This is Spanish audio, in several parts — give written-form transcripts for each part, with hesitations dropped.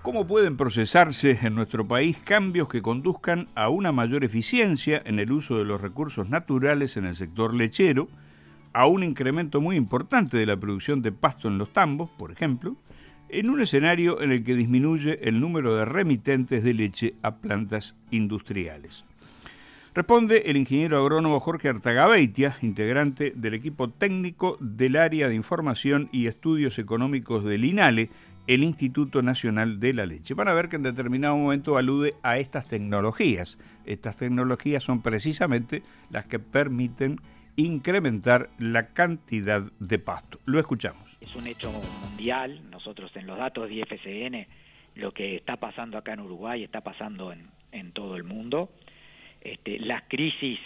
¿Cómo pueden procesarse en nuestro país cambios que conduzcan a una mayor eficiencia en el uso de los recursos naturales en el sector lechero, a un incremento muy importante de la producción de pasto en los tambos, por ejemplo, en un escenario en el que disminuye el número de remitentes de leche a plantas industriales? Responde el ingeniero agrónomo Jorge Artagabeitia, integrante del equipo técnico del área de información y estudios económicos del INALE, el Instituto Nacional de la Leche. Van a ver que en determinado momento alude a estas tecnologías. Estas tecnologías son precisamente las que permiten incrementar la cantidad de pasto. Lo escuchamos. Es un hecho mundial. Nosotros en los datos de IFCN, lo que está pasando acá en Uruguay está pasando en todo el mundo. Las crisis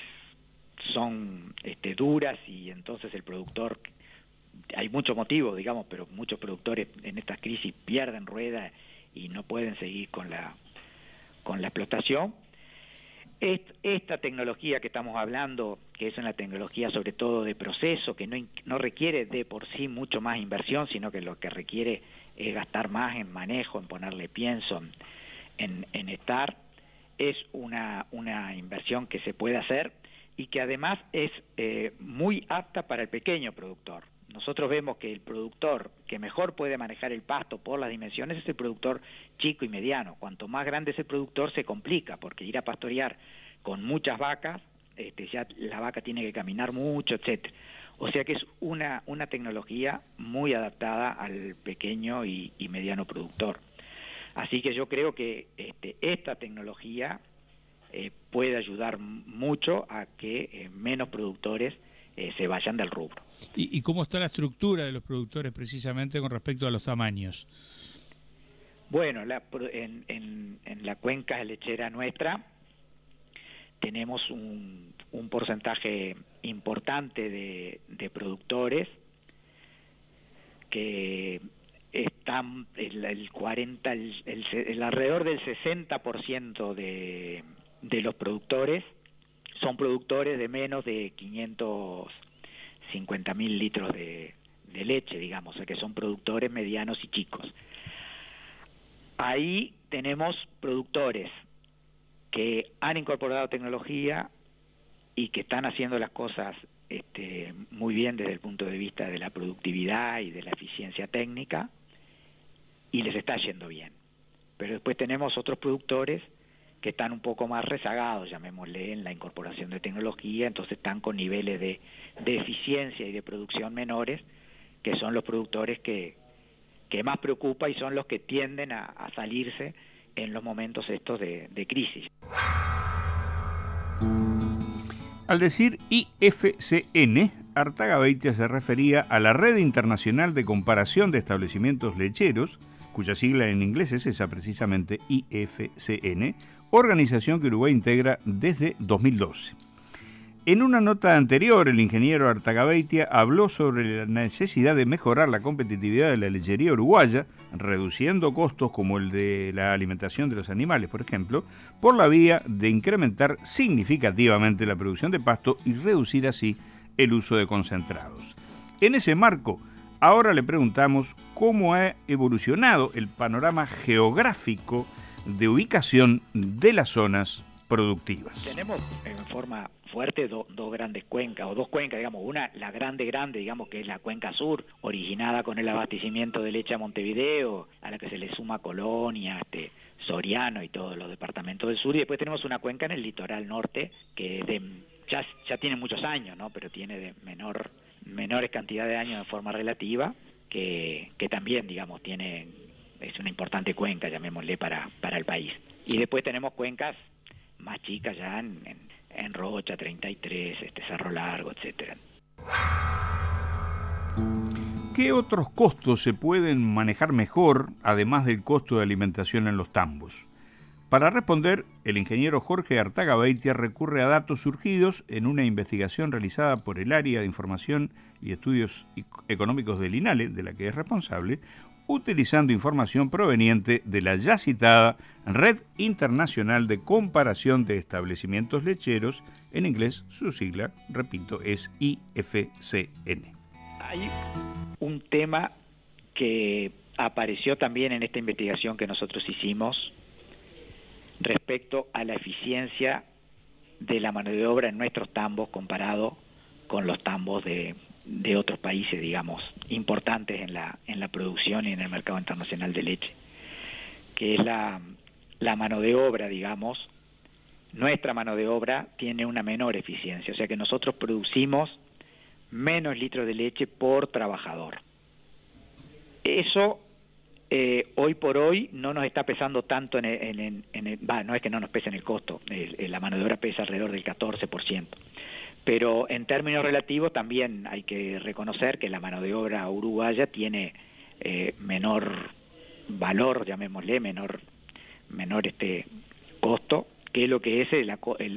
son duras y entonces el productor, hay muchos motivos, digamos, pero muchos productores en estas crisis pierden rueda y no pueden seguir con la explotación. Esta tecnología que estamos hablando, que es una tecnología sobre todo de proceso, que no requiere de por sí mucho más inversión, sino que lo que requiere es gastar más en manejo, en ponerle pienso, en estar, es una inversión que se puede hacer y que además es muy apta para el pequeño productor. Nosotros vemos que el productor que mejor puede manejar el pasto por las dimensiones es el productor chico y mediano. Cuanto más grande es el productor se complica, porque ir a pastorear con muchas vacas, ya la vaca tiene que caminar mucho, etcétera. O sea que es una tecnología muy adaptada al pequeño y mediano productor. Así que yo creo que esta tecnología puede ayudar mucho a que menos productores se vayan del rubro. ¿Y cómo está la estructura de los productores precisamente con respecto a los tamaños? Bueno, en la cuenca lechera nuestra tenemos un porcentaje importante de productores que están alrededor del 60% de los productores son productores de menos de 550.000 litros de leche, digamos, o sea que son productores medianos y chicos. Ahí tenemos productores que han incorporado tecnología y que están haciendo las cosas muy bien desde el punto de vista de la productividad y de la eficiencia técnica, y les está yendo bien. Pero después tenemos otros productores que están un poco más rezagados, llamémosle, en la incorporación de tecnología, entonces están con niveles de eficiencia y de producción menores, que son los productores que más preocupa y son los que tienden a salirse en los momentos estos de crisis. Al decir IFCN, Artagabeitia se refería a la Red Internacional de Comparación de Establecimientos Lecheros, cuya sigla en inglés es esa precisamente, IFCN, organización que Uruguay integra desde 2012. En una nota anterior, el ingeniero Artagabeitia habló sobre la necesidad de mejorar la competitividad de la lechería uruguaya, reduciendo costos como el de la alimentación de los animales, por ejemplo, por la vía de incrementar significativamente la producción de pasto y reducir así el uso de concentrados. En ese marco, ahora le preguntamos cómo ha evolucionado el panorama geográfico de ubicación de las zonas productivas. Tenemos en forma fuerte dos grandes cuencas, o dos cuencas, digamos, una, la grande, digamos, que es la cuenca sur, originada con el abastecimiento de leche a Montevideo, a la que se le suma Colonia, Soriano y todos los departamentos del sur, y después tenemos una cuenca en el litoral norte, que ya tiene muchos años, ¿no? Pero tiene de menores cantidad de años de forma relativa, que también, digamos, es una importante cuenca, llamémosle, para el país. Y después tenemos cuencas más chicas ya en Rocha, 33, Cerro Largo, etcétera. ¿Qué otros costos se pueden manejar mejor, además del costo de alimentación en los tambos? Para responder, el ingeniero Jorge Artagabeitia recurre a datos surgidos en una investigación realizada por el Área de Información y Estudios Económicos del INALE, de la que es responsable, utilizando información proveniente de la ya citada Red Internacional de Comparación de Establecimientos Lecheros, en inglés su sigla, repito, es IFCN. Hay un tema que apareció también en esta investigación que nosotros hicimos respecto a la eficiencia de la mano de obra en nuestros tambos comparado con los tambos de otros países, digamos, importantes en la producción y en el mercado internacional de leche, que es la mano de obra, digamos. Nuestra mano de obra tiene una menor eficiencia, o sea que nosotros producimos menos litros de leche por trabajador. Eso hoy por hoy no nos está pesando tanto no es que no nos pese en el costo, la mano de obra pesa alrededor del 14%, pero en términos relativos también hay que reconocer que la mano de obra uruguaya tiene menor valor, llamémosle, menor costo, que lo que es el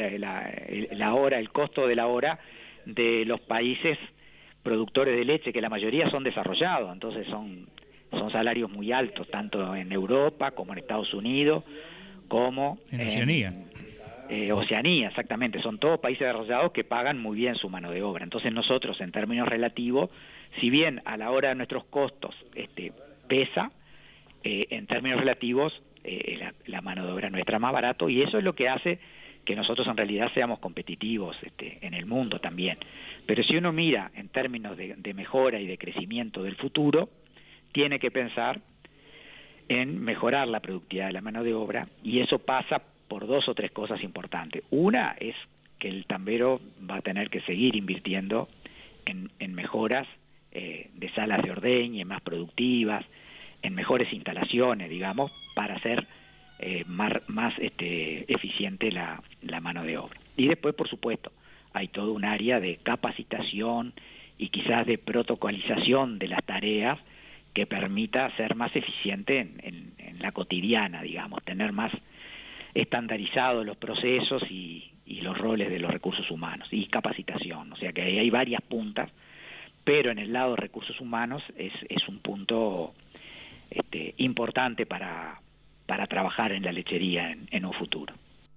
costo de la hora de los países productores de leche, que la mayoría son desarrollados, entonces son salarios muy altos, tanto en Europa como en Estados Unidos, como en Oceanía. Oceanía, exactamente, son todos países desarrollados que pagan muy bien su mano de obra. Entonces nosotros, en términos relativos, si bien a la hora de nuestros costos pesa, en términos relativos la mano de obra nuestra es más barato, y eso es lo que hace que nosotros en realidad seamos competitivos en el mundo también. Pero si uno mira en términos de mejora y de crecimiento del futuro, tiene que pensar en mejorar la productividad de la mano de obra, y eso pasa por 2 o 3 cosas importantes. Una es que el tambero va a tener que seguir invirtiendo en mejoras de salas de ordeñe más productivas, en mejores instalaciones, digamos, para hacer más eficiente la mano de obra. Y después, por supuesto, hay todo un área de capacitación y quizás de protocolización de las tareas que permita ser más eficiente en la cotidiana, digamos, tener más estandarizados los procesos y los roles de los recursos humanos, y capacitación. O sea que ahí hay varias puntas, pero en el lado de recursos humanos es un punto importante para trabajar en la lechería en un futuro.